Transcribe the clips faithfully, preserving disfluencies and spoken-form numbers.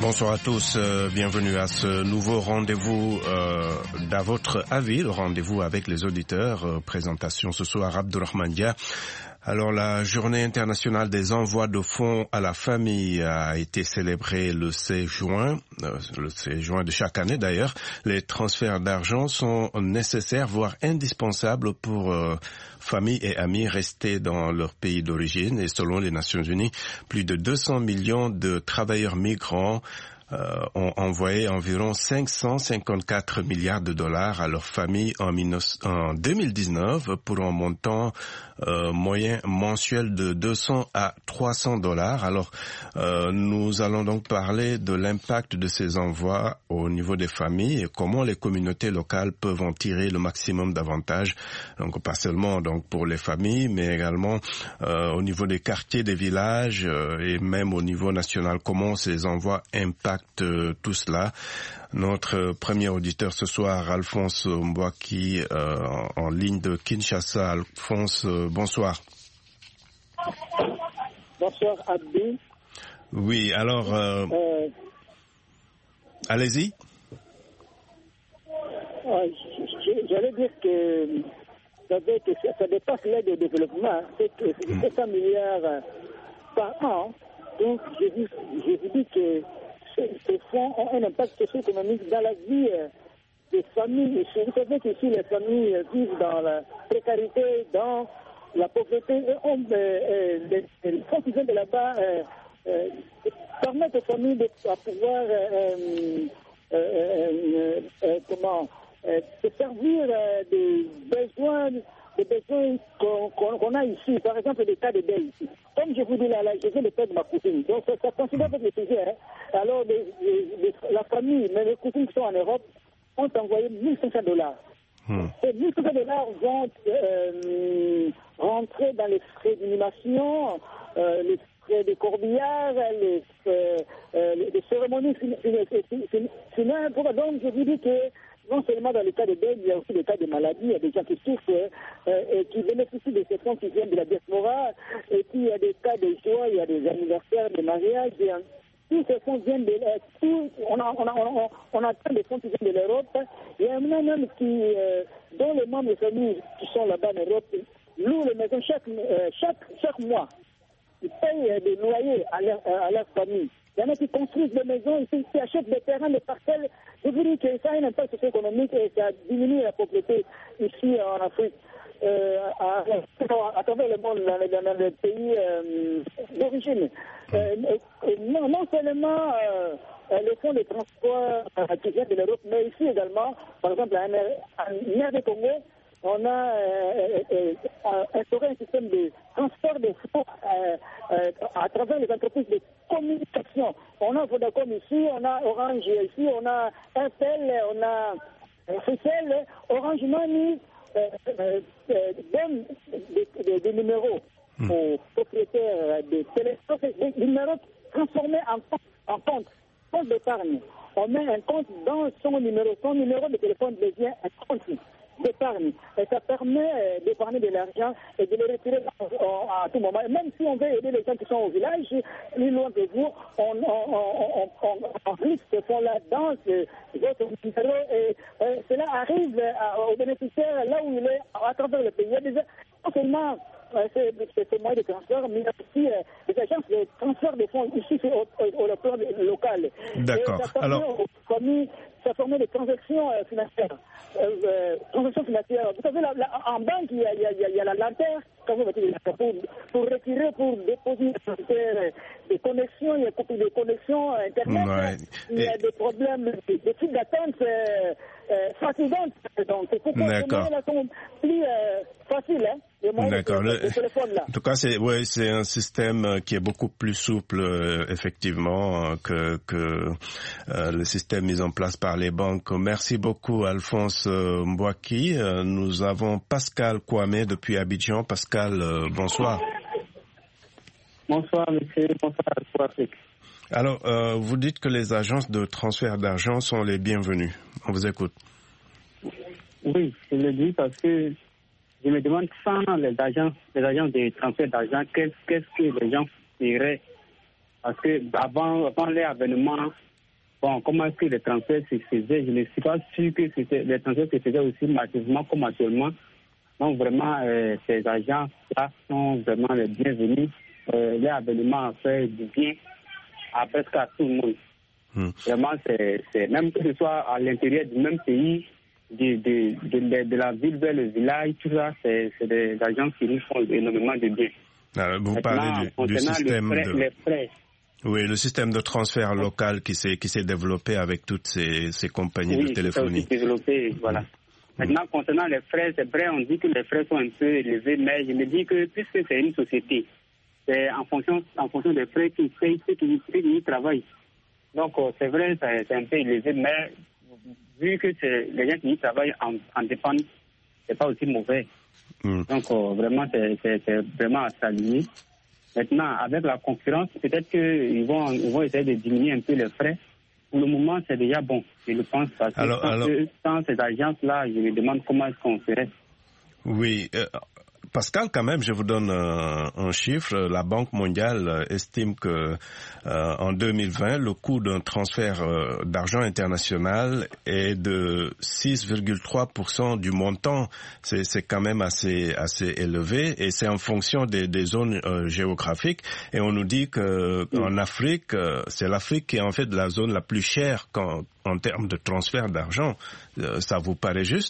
Bonsoir à tous, euh, bienvenue à ce nouveau rendez-vous euh, d'à votre avis, le rendez-vous avec les auditeurs. Euh, présentation ce soir, Abdourahmane Dia. Alors, la journée internationale des envois de fonds à la famille a été célébrée le seize juin, euh, le seize juin de chaque année d'ailleurs. Les transferts d'argent sont nécessaires, voire indispensables pour euh, familles et amis restés dans leur pays d'origine. Et selon les Nations Unies, plus de deux cents millions de travailleurs migrants Euh, ont envoyé environ cinq cent cinquante-quatre milliards de dollars à leurs familles en, en deux mille dix-neuf pour un montant euh, moyen mensuel de deux cents à trois cents dollars. Alors, euh, nous allons donc parler de l'impact de ces envois au niveau des familles et comment les communautés locales peuvent en tirer le maximum d'avantages. Donc, pas seulement donc pour les familles, mais également euh, au niveau des quartiers, des villages euh, et même au niveau national, comment ces envois impactent tout cela. Notre premier auditeur ce soir, Alphonse Mbouaki, euh, en ligne de Kinshasa. Alphonse, euh, bonsoir. Bonsoir, Abdi. Oui, alors, euh, euh, allez-y. Euh, J'allais dire que ça, que ça dépasse l'aide au développement, c'est que c'est sept cents milliards par an. Donc, je vous, je vous dis que ces fonds ont un impact socio-économique dans la vie des familles. Vous savez qu'ici, les familles vivent dans la précarité, dans la pauvreté. Et on, euh, euh, les, les fonds qui viennent de là-bas euh, euh, permettent aux familles de à pouvoir euh, euh, euh, euh, comment, euh, se servir euh, des besoins des besoins qu'on qu'on, qu'on a ici, par exemple des cas de deuil ici. Comme je vous dis là, là je viens de perdre ma cousine, donc ça, ça considère avec le sujet. Hein. Alors les, les, les, la famille, mais les cousines qui sont en Europe, ont envoyé mille cinq cents dollars. Hmm. Ces mille cinq cents dollars vont euh, rentrer dans les frais d'animation, euh, les frais de corbillard, les, euh, euh, les, les cérémonies funèbres. Donc je vous dis que non seulement dans le cas de deuil, il y a aussi le cas de maladie, il y a des gens qui souffrent euh, et qui bénéficient de ces fonds qui viennent de la diaspora, et puis il y a des cas de joie, il y a des anniversaires, des mariages, et, euh, tous ces fonds viennent de euh, tout, on, a, on, a, on, a, on attend des fonds qui viennent de l'Europe, il y en a même qui, euh, dont les membres de famille qui sont là-bas en Europe louent les maisons chaque, euh, chaque, chaque mois. Ils payent euh, des loyers à leur, à leur famille. Il y en a qui construisent des maisons ici, qui achètent des terrains, des parcelles. Je vous dis que ça a un impact socio-économique et ça diminue la pauvreté ici en Afrique, euh, à, à, à travers le monde, dans les, dans les pays euh, d'origine. Euh, non, non seulement euh, les fonds de transport euh, qui viennent de l'Europe, mais ici également, par exemple, en R D Congo, on a euh, euh, euh, instauré un système de transport de fonds euh, euh, à travers les entreprises de communication. On a Vodacom ici, on a Orange ici, on a R T L, on a Fricel, Orange Money, euh, euh, euh, donne des, des, des numéros mmh. aux propriétaires de téléphones, des numéros transformés en compte, en compte, compte d'épargne. On met un compte dans son numéro, son numéro de téléphone devient un compte d'épargne. Et ça permet d'épargner de l'argent et de le retirer à tout moment. Et même si on veut aider les gens qui sont au village, plus loin que vous, on, on, on, on, on risque ce fonds-là dans votre numéro et euh, cela arrive à, aux bénéficiaires là où il est à travers le pays. Il y a déjà, non seulement euh, c'est ce moyen de transfert, mais il y a aussi euh, des agences de transfert de fonds ici au, au, au plan local. D'accord. Et ça permet Alors... aux familles, ça permet des transactions euh, financières. Euh, euh, transactions financières. Vous savez, là, là, en banque, il y a, il y a, il y a la lanterne, quand vous mettez pour, pour retirer, pour déposer des connexions, il y a des connexions Internet, ouais. Il y a Et... des problèmes, des, des types d'attente euh, euh, fatigantes. Donc, c'est pourquoi les moyens sont plus euh, faciles, hein. D'accord. Le... En tout cas, c'est ouais, c'est un système qui est beaucoup plus souple, euh, effectivement, que, que euh, le système mis en place par les banques. Merci beaucoup, Alphonse euh, Mbouaki. Euh, nous avons Pascal Kwame depuis Abidjan. Pascal, euh, bonsoir. Bonsoir, monsieur. Bonsoir à toi. Alors, euh, vous dites que les agences de transfert d'argent sont les bienvenues. On vous écoute. Oui, je le dis parce que je me demande sans les agences, les agences de transfert d'argent, qu'est-ce, qu'est-ce que les gens feraient? Parce que avant, avant l'avènement bon, comment est-ce que les transferts se faisaient. Je ne suis pas sûr que c'était, les transferts se faisaient aussi massivement comme actuellement. Donc vraiment, euh, ces agents-là sont vraiment les bienvenus. Euh, leur avènement a fait du bien à presque à tout le monde. Mmh. Vraiment, c'est, c'est même que ce soit à l'intérieur du même pays, de, de, de, de, de la ville vers le village, tout ça, c'est, c'est des agents qui nous font énormément de bien. Alors, vous Maintenant, parlez du, du système les frais, de... les frais. Oui, le système de transfert local qui s'est, qui s'est développé avec toutes ces, ces compagnies oui, de téléphonie. Oui, développé, voilà. Mmh. Maintenant, concernant les frais, c'est vrai, on dit que les frais sont un peu élevés, mais je me dis que puisque c'est une société, c'est en fonction, en fonction des frais qui payent ceux qui, qui travaillent. Donc, euh, c'est vrai, c'est, c'est un peu élevé, mais vu que c'est, les gens qui y travaillent en, en dépendent, c'est pas aussi mauvais. Mm. Donc, euh, vraiment, c'est, c'est, c'est vraiment à saluer. Maintenant, avec la concurrence, peut-être qu'ils vont, ils vont essayer de diminuer un peu les frais. Pour le moment, c'est déjà bon, je le pense, parce que alors, sans, alors... Que, sans ces agences-là, je me demande comment est-ce qu'on ferait. Oui, euh, Pascal, quand même, je vous donne un, un chiffre. La Banque mondiale estime que euh, en deux mille vingt, le coût d'un transfert euh, d'argent international est de six virgule trois pour cent du montant. C'est, c'est quand même assez, assez élevé et c'est en fonction des, des zones euh, géographiques. Et on nous dit que oui. En Afrique, euh, c'est l'Afrique qui est en fait la zone la plus chère quand, en termes de transfert d'argent. Euh, ça vous paraît juste ?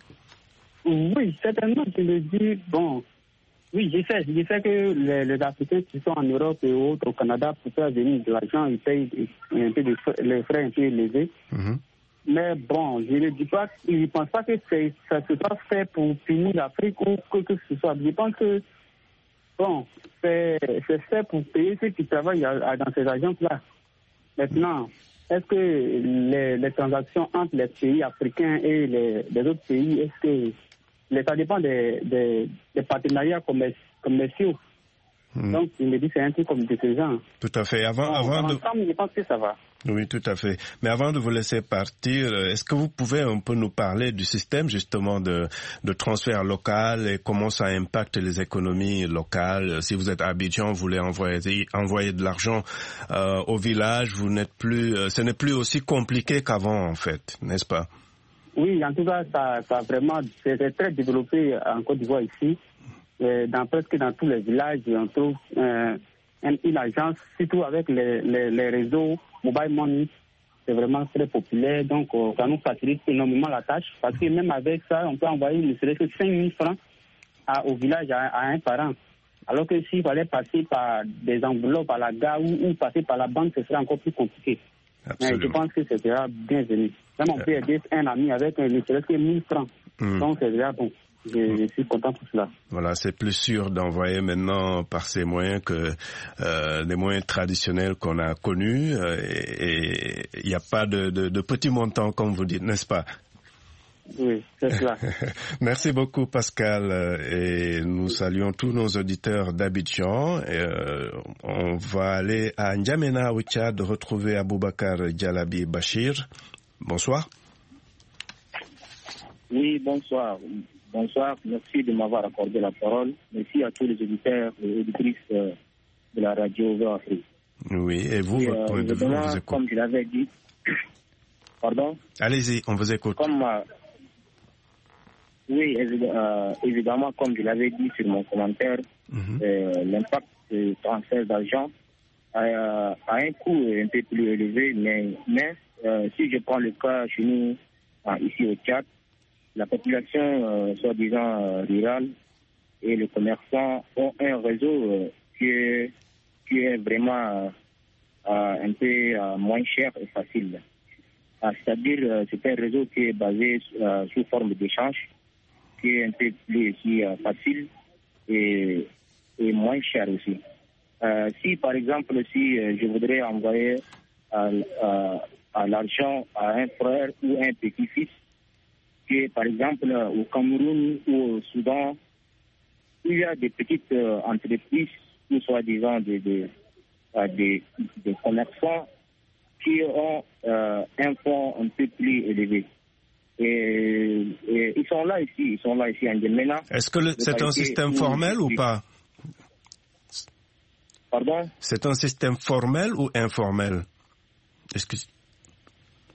Oui, certainement, je le dis. Bon, oui, je sais, je sais que les, les Africains qui sont en Europe et autres, au Canada, pour faire venir de l'argent, ils payent un peu de frais, les frais un peu élevés. Mm-hmm. Mais bon, je ne dis pas, je ne pense pas que c'est, ça se soit fait pour punir l'Afrique ou quoi que ce soit. Je pense que, bon, c'est, c'est fait pour payer ceux qui travaillent à, à, dans ces agences-là. Maintenant, est-ce que les, les transactions entre les pays africains et les, les autres pays, est-ce que ça dépend des, des, des partenariats commerciaux. Mmh. Donc, je me dis c'est un truc comme de ce genre. Tout à fait. Avant, bon, avant de... ensemble, je pense que ça va. Oui, tout à fait. Mais avant de vous laisser partir, est-ce que vous pouvez un peu nous parler du système justement de, de transfert local et comment ça impacte les économies locales? Si vous êtes à Abidjan, vous voulez envoyer, envoyer de l'argent euh, au village, vous n'êtes plus, euh, ce n'est plus aussi compliqué qu'avant en fait, n'est-ce pas? Oui, en tout cas, ça, ça vraiment, c'est très développé en Côte d'Ivoire ici. Et dans presque dans tous les villages, on trouve euh, une agence, surtout avec les, les, les réseaux mobile money. C'est vraiment très populaire, donc euh, ça nous facilite énormément la tâche. Parce que même avec ça, on peut envoyer ne serait-ce que cinq mille francs à, au village à, à un parent. Alors que s'il fallait passer par des enveloppes à la gare ou, ou passer par la banque, ce serait encore plus compliqué. Absolument. Mais je pense que c'est déjà bienvenu. Même on peut aider un ami avec un ne serait-ce que mille francs. Mm. Donc c'est déjà bon. Je, je suis content pour cela. Voilà, c'est plus sûr d'envoyer maintenant par ces moyens que euh, des moyens traditionnels qu'on a connus. Euh, et il n'y a pas de, de, de petits montants, comme vous dites, n'est-ce pas? Oui, c'est cela. Merci beaucoup, Pascal. Et nous saluons tous nos auditeurs d'Abidjan. Et, euh, on va aller à N'Djamena, au Tchad, retrouver Aboubacar Dialabi Bachir. Bonsoir. Oui, bonsoir. Bonsoir. Merci de m'avoir accordé la parole. Merci à tous les auditeurs et auditrices de la radio Voix Afrique. Oui, et vous, et, votre euh, point de vue, on vous écoute. Comme je l'avais dit, pardon? Allez-y, on vous écoute. Comme, euh, oui, euh, évidemment, comme je l'avais dit sur mon commentaire, mm-hmm. euh, l'impact du transfert d'argent a, a un coût un peu plus élevé, mais, mais euh, si je prends le cas chez nous, euh, ici au Tchad, la population, euh, soi-disant euh, rurale, et les commerçants ont un réseau euh, qui, est, qui est vraiment euh, un peu euh, moins cher et facile. Euh, c'est-à-dire, euh, c'est un réseau qui est basé euh, sous forme d'échange, qui est un peu plus aussi, euh, facile et, et moins cher aussi. Euh, si, par exemple, si euh, je voudrais envoyer euh, euh, à l'argent à un frère ou un petit-fils, qui est, par exemple, au Cameroun ou au Soudan, il y a des petites euh, entreprises, ou soi-disant des, des, euh, des, des commerçants qui ont euh, un fonds un peu plus élevé. Et, et ils sont là ici, ils sont là ici en N'Djamena. Est-ce que le, c'est un système formel ou pas? Pardon? C'est un système formel ou informel? Est-ce que...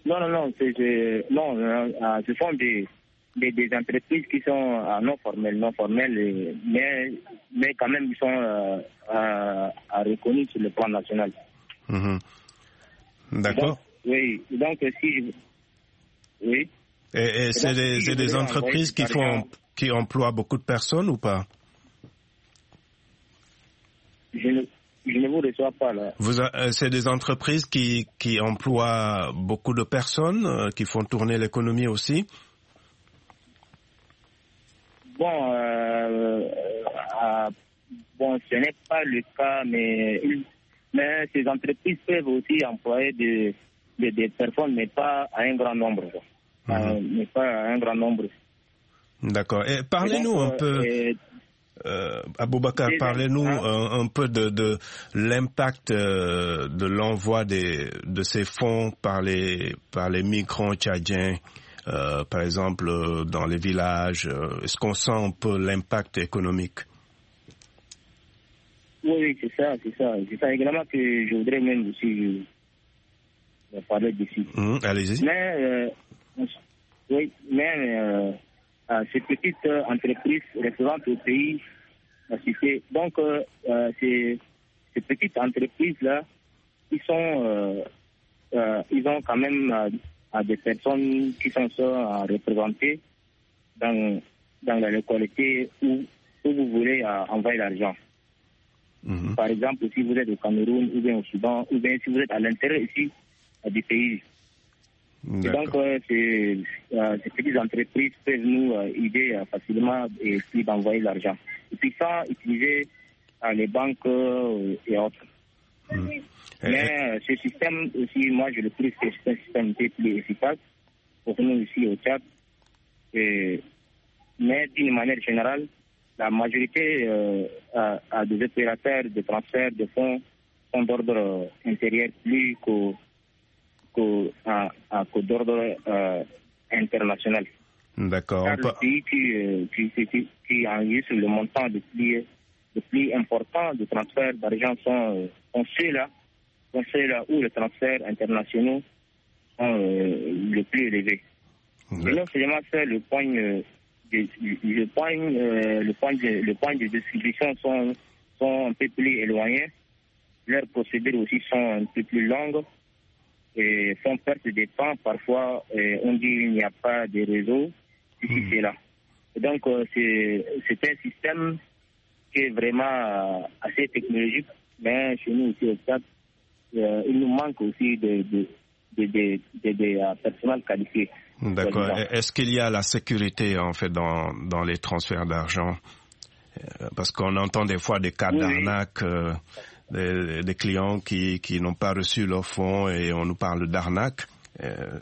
Non, non, non, c'est, c'est, non euh, ce sont des, des, des entreprises qui sont euh, non formelles, non formelles, et, mais, mais quand même ils sont euh, euh, reconnues sur le plan national. Mmh. D'accord. Donc, oui, donc si... Oui. Et, et, et c'est donc, des, si c'est des entreprises qui, font, qui emploient beaucoup de personnes ou pas? Je ne, je ne vous reçois pas là. Vous a, c'est des entreprises qui, qui emploient beaucoup de personnes, euh, qui font tourner l'économie aussi? Bon, euh, euh, bon, ce n'est pas le cas, mais, mais ces entreprises peuvent aussi employer des, des, des personnes, mais pas à un grand nombre. Mmh. Euh, mais pas à un grand nombre. D'accord. Et parlez-nous donc, un peu... Et, Euh, Aboubacar, parlez-nous un, un peu de, de l'impact euh, de l'envoi des, de ces fonds par les, par les migrants tchadiens, euh, par exemple euh, dans les villages. Euh, est-ce qu'on sent un peu l'impact économique? Oui, oui, c'est ça, c'est ça. C'est ça également que je voudrais même aussi euh, parler dessus. Mmh, allez-y. Mais, euh, oui, mais... Euh, Euh, ces petites euh, entreprises représentent au pays la cité. Donc, euh, euh, ces, ces petites entreprises-là, ils sont, euh, euh, ils ont quand même euh, des personnes qui sont euh, représentées dans, dans la localité où, où vous voulez euh, envoyer l'argent. Mm-hmm. Par exemple, si vous êtes au Cameroun, ou bien au Soudan, ou bien si vous êtes à l'intérieur ici euh, du pays. Et donc, euh, ces, euh, ces petites entreprises peuvent nous euh, aider euh, facilement et puis d'envoyer l'argent. Et puis sans utiliser euh, les banques euh, et autres. Mmh. Mais euh, ce système aussi, moi je le trouve que c'est un système plus efficace pour nous ici au Tchad. Et, mais d'une manière générale, la majorité euh, a, a des opérateurs de transfert de fonds sont d'ordre intérieur plus qu'au qu'au à, à, qu'au d'ordre euh, international. D'accord. Car le pays qui, qui, qui, qui enregistre le montant le plus, le plus important de transfert d'argent sont, sont ceux-là, sont ceux-là où les transferts internationaux sont euh, les plus élevés. Et non seulement ça, le point, euh, de, le point, euh, le point de, le point de distribution sont, sont un peu plus éloignés. Leurs procédures aussi sont un peu plus longues. Et font perte de temps. Parfois, euh, on dit qu'il n'y a pas de réseau. Ici, mmh. c'est là. Et donc, euh, c'est, c'est un système qui est vraiment euh, assez technologique. Mais chez nous, aussi au Tchad, euh, il nous manque aussi de, de, de, de, de, de, de uh, personnel qualifié. D'accord. Est-ce qu'il y a la sécurité, en fait, dans, dans les transferts d'argent? Parce qu'on entend des fois des cas oui, d'arnaque. Euh, Des, des clients qui, qui n'ont pas reçu leurs fonds et on nous parle d'arnaque. Euh...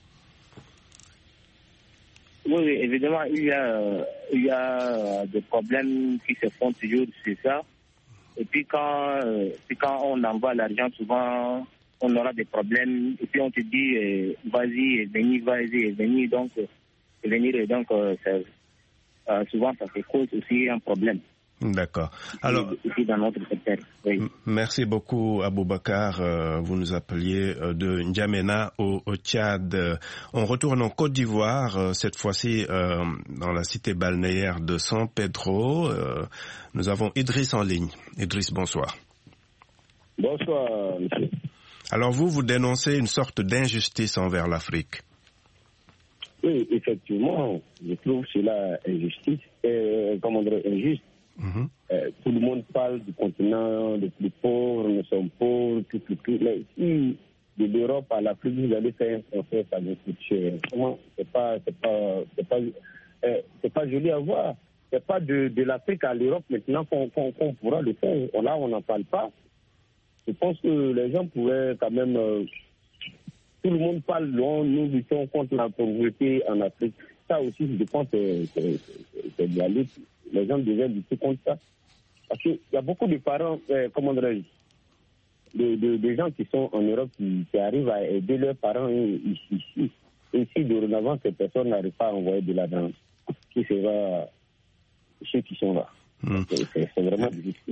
Oui, oui, évidemment, il y a, il y a des problèmes qui se font toujours sur ça. Et puis quand, puis quand on envoie l'argent, souvent, on aura des problèmes. Et puis on te dit, euh, vas-y, venez, vas-y, venez. Donc, euh, venir, et donc, euh, ça, euh, souvent, ça fait cause aussi un problème. D'accord. Alors, ici dans notre secteur, oui. Merci beaucoup, Aboubacar. Euh, vous nous appeliez euh, de N'Djamena au, au Tchad. On retourne en Côte d'Ivoire, euh, cette fois-ci euh, dans la cité balnéaire de San Pedro. Euh, nous avons Idriss en ligne. Idriss, bonsoir. Bonsoir, monsieur. Alors vous, vous dénoncez une sorte d'injustice envers l'Afrique. Oui, effectivement, je trouve cela injustice, euh, comment dire, injuste. Mmh. Euh, tout le monde parle du continent le plus pauvre, nous sommes pauvres, tout, tout, tout. Mais si de l'Europe à l'Afrique, vous allez faire un transfert, ça vous coûte cher. Comment? C'est pas, c'est pas, c'est pas, euh, c'est pas joli à voir. C'est pas de, de l'Afrique à l'Europe maintenant qu'on, qu'on, qu'on pourra le faire. Là, on n'en parle pas. Je pense que les gens pourraient quand même. Euh, tout le monde parle, nous luttons contre la pauvreté en Afrique. Ça aussi, je pense que c'est, c'est, c'est de la lutte. Les gens devaient lutter contre ça. Parce qu'il y a beaucoup de parents, euh, comment dirais-je, de, de, de gens qui sont en Europe qui, qui arrivent à aider leurs parents ici. ici. Et ici, dorénavant, ces personnes n'arrivent pas à envoyer de l'argent qui sera ceux qui sont là. Mmh. C'est, c'est vraiment difficile.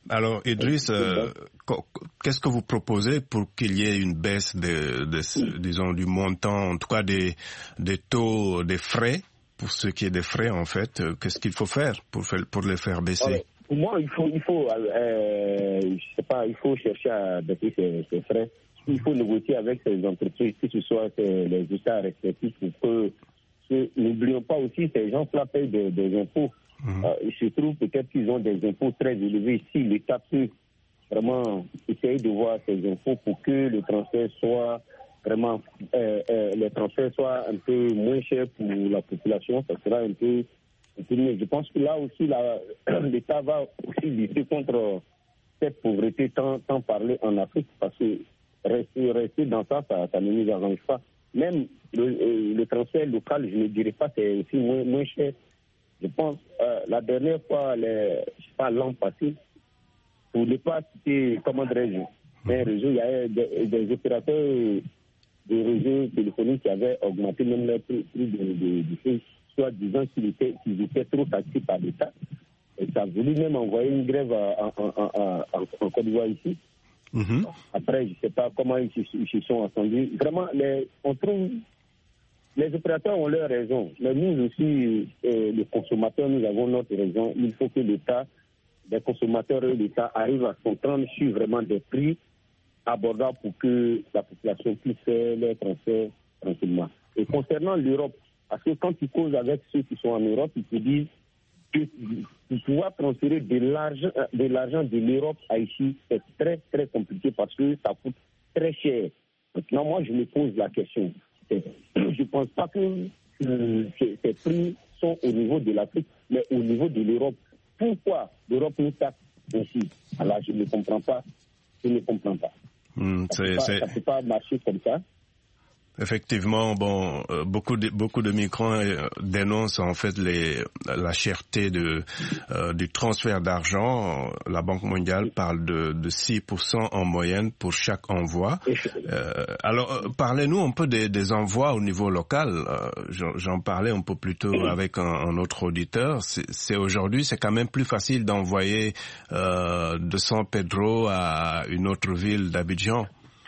Alors, Idriss, euh, qu'est-ce que vous proposez pour qu'il y ait une baisse de, de, disons, du montant, en tout cas des, des taux, des frais, pour ce qui est des frais, en fait, qu'est-ce qu'il faut faire pour, faire, pour les faire baisser? Alors, pour moi, il faut, il faut, euh, je sais pas, il faut chercher à baisser ces, ces frais. Il faut négocier avec ces entreprises, que ce soit ces, les États respectifs, pour que, que n'oublions pas aussi, ces gens-là payent des, des impôts. Mmh. Euh, il se trouve peut-être qu'ils ont des impôts très élevés. Si l'État peut vraiment essayer de voir ces impôts pour que le transfert soit vraiment, euh, euh, les transferts soient un peu moins chers pour la population, ça sera un peu, un peu mieux. Je pense que là aussi, la, l'État va aussi lutter contre cette pauvreté tant, tant parlée en Afrique, parce que rester, rester dans ça, ça, ça ne nous arrange pas. Même le, le transfert local, je ne dirais pas, c'est aussi moins, moins cher. Je pense, euh, la dernière fois, les, je sais pas, l'an passé, pour ne pas citer, comment dirais-je, un réseau, il y avait des, des opérateurs de réseaux téléphoniques qui avaient augmenté même leur prix de, de, de choses, soit disant qu'ils étaient, qu'ils étaient trop taxés par l'État. Et ça a voulu même envoyer une grève en, en, en, en, en Côte d'Ivoire ici. Mm-hmm. Après, je ne sais pas comment ils se, ils se sont entendus. Vraiment, les, on trouve... Les opérateurs ont leur raison, mais nous aussi, euh, les consommateurs, nous avons notre raison. Il faut que l'État, les consommateurs et l'État arrivent à s'entendre sur vraiment des prix abordables pour que la population puisse faire les transferts tranquillement. Et concernant l'Europe, parce que quand tu causes avec ceux qui sont en Europe, ils te disent que pour pouvoir transférer de l'argent, de l'argent de l'Europe à ici, c'est très très compliqué parce que ça coûte très cher. Maintenant, moi, je me pose la question. Je ne pense pas que euh, ces, ces prix sont au niveau de l'Afrique, mais au niveau de l'Europe. Pourquoi l'Europe nous taxe ainsi? Alors, je ne comprends pas. Je ne comprends pas. Mmh, ça ne peut pas marcher comme ça. Effectivement, bon, euh, beaucoup de beaucoup de migrants euh, dénoncent en fait les la cherté de euh, du transfert d'argent. La Banque mondiale parle de de six pour cent en moyenne pour chaque envoi. Euh, alors, euh, parlez-nous un peu des, des envois au niveau local. Euh, j'en, j'en parlais un peu plus tôt avec un, un autre auditeur. C'est, c'est aujourd'hui, c'est quand même plus facile d'envoyer euh, de San Pedro à une autre ville d'Abidjan.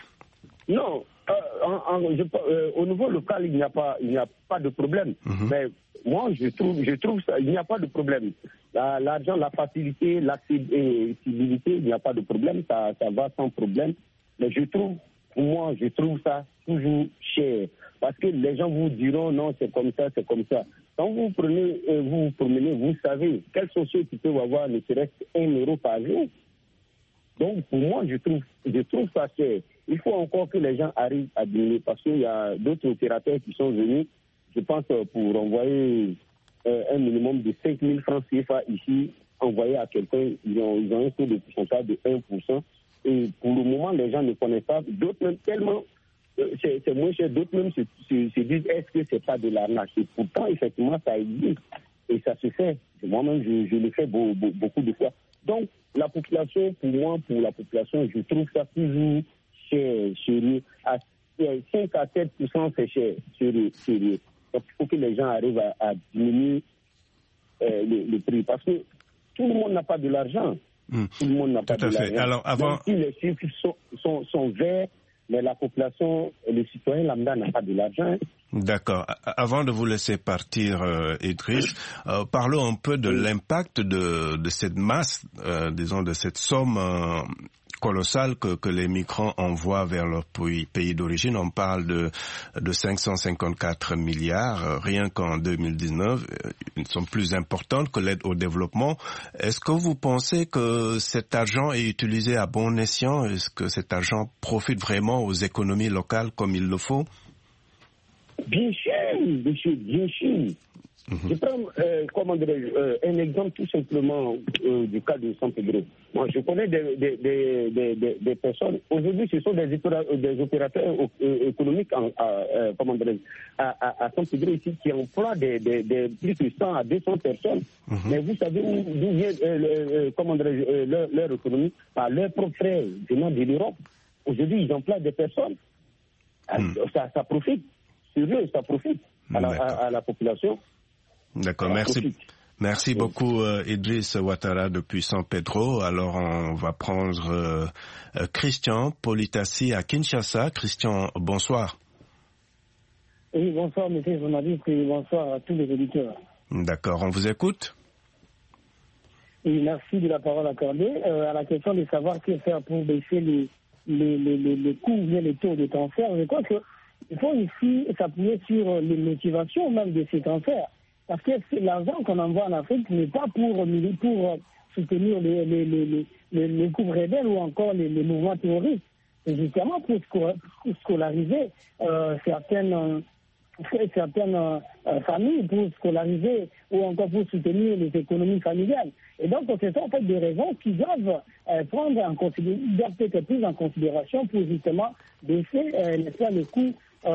Non. Euh, en, en, je, euh, au niveau local, il n'y a pas, il n'y a pas de problème. Mm-hmm. Mais moi, je trouve, je trouve ça, il n'y a pas de problème. La, l'argent, la facilité, l'accessibilité, il n'y a pas de problème. Ça, ça va sans problème. Mais je trouve, moi, je trouve ça toujours cher. Parce que les gens vous diront non, c'est comme ça, c'est comme ça. Quand vous prenez, euh, vous promenez, vous savez quels sont ceux qui peuvent avoir ne serait-ce qu'un euro par jour. Donc, pour moi, je trouve, je trouve ça cher. Il faut encore que les gens arrivent à diminuer parce qu'il y a d'autres opérateurs qui sont venus, je pense, pour envoyer euh, un minimum de cinq mille francs C F A ici, envoyer à quelqu'un, ils ont, ils ont un taux de pourcentage de un pour cent. Et pour le moment, les gens ne connaissent pas. D'autres même tellement, euh, c'est, c'est moins cher, d'autres même se, se, se disent, est-ce que c'est pas de l'arnaque? Et pourtant, effectivement, ça existe. Et ça se fait. Moi-même, je, je le fais beau, beau, beaucoup de fois. Donc, la population, pour moi, pour la population, je trouve ça toujours cher, sérieux. À cinq à sept pour cent, c'est cher, sérieux, sérieux. Donc, il faut que les gens arrivent à, à diminuer euh, le, le prix. Parce que tout le monde n'a pas de l'argent. Mmh. Tout le monde n'a pas tout de à l'argent. Fait. Alors, avant... Même si les chiffres sont, sont, sont verts, mais la population, le citoyen lambda n'a pas de l'argent. D'accord. Avant de vous laisser partir, euh, Idriss, euh, parlons un peu de l'impact de, de cette masse, euh, disons, de cette somme euh, colossale que, que les migrants envoient vers leur pays, pays d'origine. On parle de, de cinq cent cinquante-quatre milliards, euh, rien qu'en deux mille dix-neuf, euh, une somme plus importante que l'aide au développement. Est-ce que vous pensez que cet argent est utilisé à bon escient? Est-ce que cet argent profite vraiment aux économies locales comme il le faut? Bien sûr, monsieur, bien sûr. Mm-hmm. Je prends euh, comment dirais-je, euh, un exemple tout simplement euh, du cas de San Pedro. Moi, je connais des, des, des, des, des personnes. Aujourd'hui, ce sont des, des opérateurs euh, économiques en, à, euh, comment dirais-je, à, à, à San Pedro ici qui emploient des, des, des plus de cent à deux cents personnes. Mm-hmm. Mais vous savez où, d'où vient euh, euh, comment dirais-je, euh, leur, leur économie? Par leurs propres frères venant de l'Europe. Aujourd'hui, ils emploient des personnes. Mm. Ça, ça profite. Sur eux, ça profite à la, à, à la population. D'accord, merci. Profite. Merci oui. beaucoup euh, Idriss Ouattara depuis San Pedro. Alors on va prendre euh, euh, Christian Politassi à Kinshasa. Christian, bonsoir. Oui, bonsoir monsieur le journaliste et bonsoir à tous les auditeurs. D'accord, on vous écoute. Oui, merci de la parole accordée. Euh, à la question de savoir que faire pour baisser les, les, les, les, les coûts ou les taux de cancer, je crois qu'il faut ici s'appuyer sur les motivations même de ces cancers. Parce que l'argent qu'on envoie en Afrique n'est pas pour, pour soutenir les, les, les, les, les groupes rebelles ou encore les, les mouvements terroristes. C'est justement pour scolariser euh, certaines, certaines euh, familles, pour scolariser ou encore pour soutenir les économies familiales. Et donc, ce sont en fait des raisons qui doivent euh, prendre en considération, doivent être prises en considération pour justement baisser euh, les coûts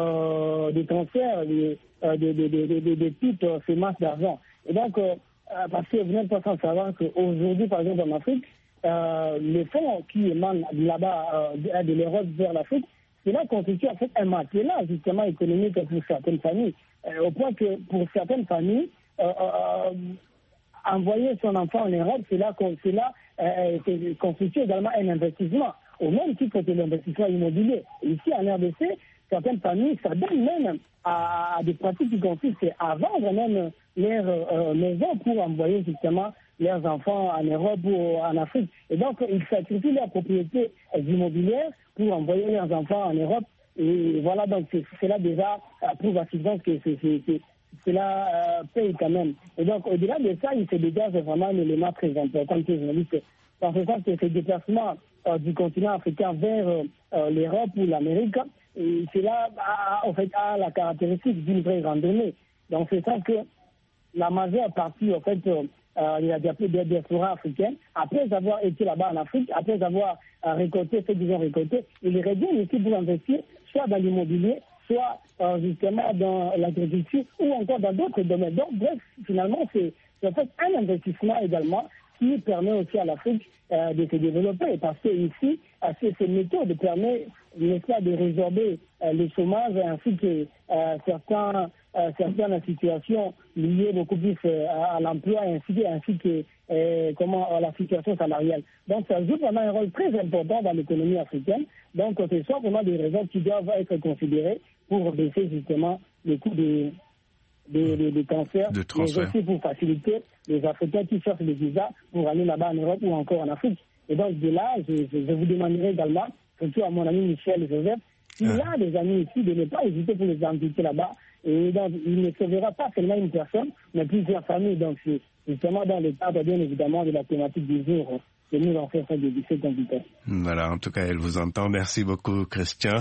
euh, des transferts de, de, de, de, de, de toutes ces masses d'argent. Et donc, euh, parce que vous n'êtes pas sans savoir qu'aujourd'hui, par exemple, en Afrique, euh, les fonds qui émanent là-bas euh, de l'Europe vers l'Afrique, cela constitue en fait un matelas justement économique pour certaines familles. Euh, au point que pour certaines familles, euh, euh, envoyer son enfant en Europe, cela, cela euh, constitue également un investissement, au même titre que l'investissement immobilier. Ici, en R D C, certaines familles s'adonnent même à, à des pratiques qui consistent à vendre même leurs euh, maisons pour envoyer justement leurs enfants en Europe ou en Afrique. Et donc, ils sacrifient leurs propriétés immobilières pour envoyer leurs enfants en Europe. Et voilà, donc cela déjà prouve à suffisance que c'est, c'est, c'est, cela euh, paye quand même. Et donc, au-delà de ça, il se dégage vraiment un élément très important que je dis que dans ce sens que ces déplacements euh, du continent africain vers euh, l'Europe ou l'Amérique, et cela a, en fait, a la caractéristique d'une vraie randonnée. Donc, c'est ça que la majeure partie, en fait, euh, il y a des diasporas africaines, après avoir été là-bas en Afrique, après avoir euh, récolté ce qu'ils ont récolté, ils reviennent ici pour investir, soit dans l'immobilier, soit euh, justement dans l'agriculture ou encore dans d'autres domaines. Donc, bref, finalement, c'est en fait un investissement également qui permet aussi à l'Afrique euh, de se développer, parce que ici, euh, ces méthodes permettent, n'est-ce pas, de résorber euh, le chômage ainsi que euh, certains, euh, certaines situations liées beaucoup plus euh, à, à l'emploi ainsi, ainsi que euh, comment, à la situation salariale. Donc, ça joue vraiment un rôle très important dans l'économie africaine. Donc, ce sont vraiment des raisons qui doivent être considérées pour baisser justement les coûts des Des, des, des cancers, de mais aussi pour faciliter les Africains qui cherchent des visas pour aller là-bas en Europe ou encore en Afrique. Et donc de là, je, je, je vous demanderai également, surtout à mon ami Michel Joseph, s'il ah. a des amis ici, de ne pas hésiter pour les inviter là-bas. Et donc il ne sauvera pas seulement une personne, mais plusieurs familles. Donc c'est justement dans le cadre, bien évidemment, de la thématique du jour. Et nous en faisons de cette invitation. Voilà, en tout cas, elle vous entend. Merci beaucoup, Christian.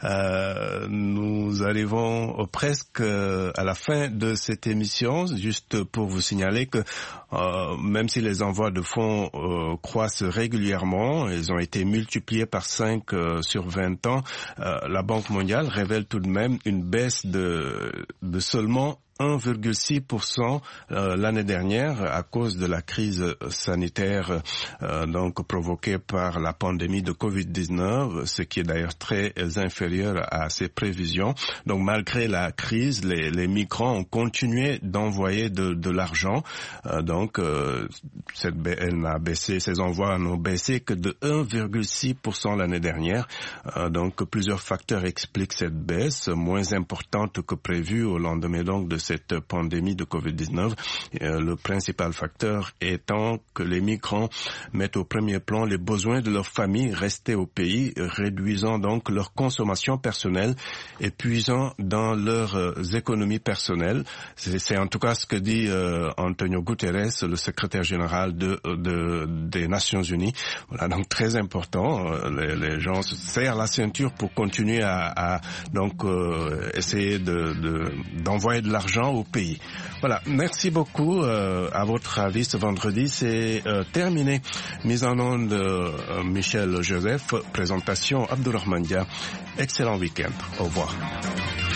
Euh, nous arrivons presque à la fin de cette émission. Juste pour vous signaler que euh, même si les envois de fonds euh, croissent régulièrement, ils ont été multipliés par cinq euh, sur vingt ans, euh, la Banque mondiale révèle tout de même une baisse de, de seulement un virgule six pour cent euh, l'année dernière à cause de la crise sanitaire euh, donc provoquée par la pandémie de covid dix-neuf, ce qui est d'ailleurs très inférieur à ses prévisions. Donc malgré la crise, les, les migrants ont continué d'envoyer de, de l'argent. Euh, donc euh, cette, elle n'a baissé, ses envois n'ont baissé que de un virgule six pour cent l'année dernière. Euh, donc plusieurs facteurs expliquent cette baisse, moins importante que prévu au lendemain donc de cette pandémie de covid dix-neuf. Euh, le principal facteur étant que les migrants mettent au premier plan les besoins de leur famille restée au pays, réduisant donc leur consommation personnelle et puisant dans leurs euh, économies personnelles. C'est, c'est en tout cas ce que dit euh, Antonio Guterres, le secrétaire général de, de, des Nations Unies. Voilà, donc très important. Euh, les, les gens se serrent la ceinture pour continuer à, à donc euh, essayer de, de, d'envoyer de l'argent au pays. Voilà, merci beaucoup euh, à votre avis ce vendredi, c'est euh, terminé. Mise en onde euh, Michel Joseph, présentation Abdourahmane Dia. Excellent week-end. Au revoir.